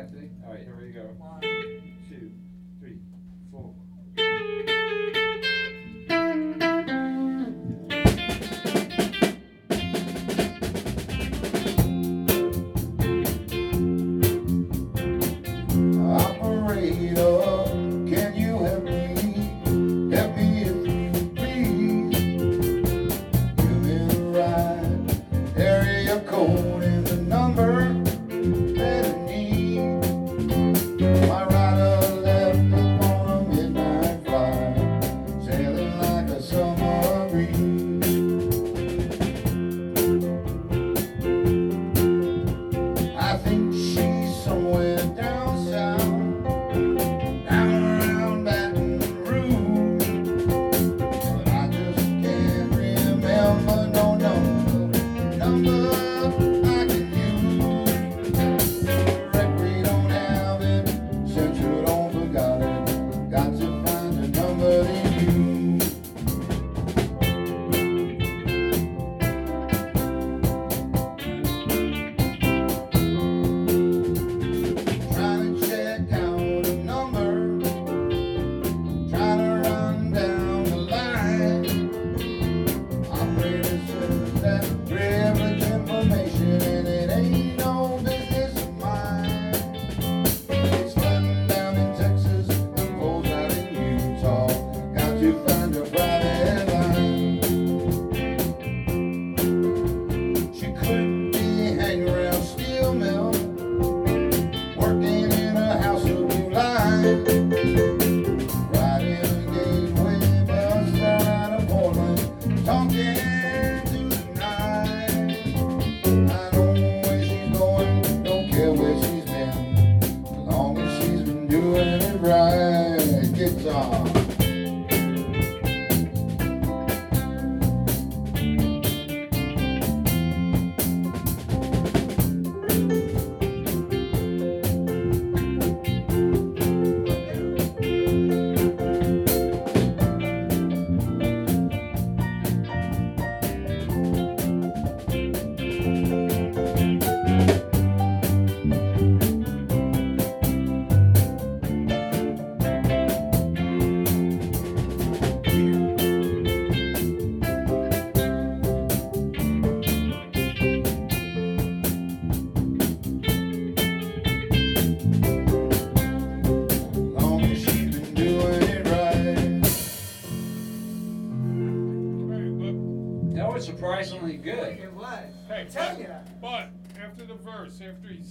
Anthony? All right, here we go. 1, 2, 3, 4. Operator, can you help me? Help me if you please. Give me the right area code and the number that I need. My rider left upon a midnight flight, sailing like a summer breeze. I think she's somewhere down south, down around Baton Rouge, but I just can't remember no number I can use. Directory don't have it, Central don't forgot it. Got to find a number to use. Trying to check out a number, trying to run down the line. Operator says that's privileged information and it ain't no business of mine. It's flooding down in Texas and pours out in Utah. Got to find a private line. She could be hanging around steel mill, working in a house of blue line, riding a gateway bus down out of Portland, talking to the night. I don't know where she's going, don't care where she's been, as long as she's been doing it right. Guitar. Long as she's been doing it right. That was surprisingly good. It was. Hey, Tell you. but after the verse, after he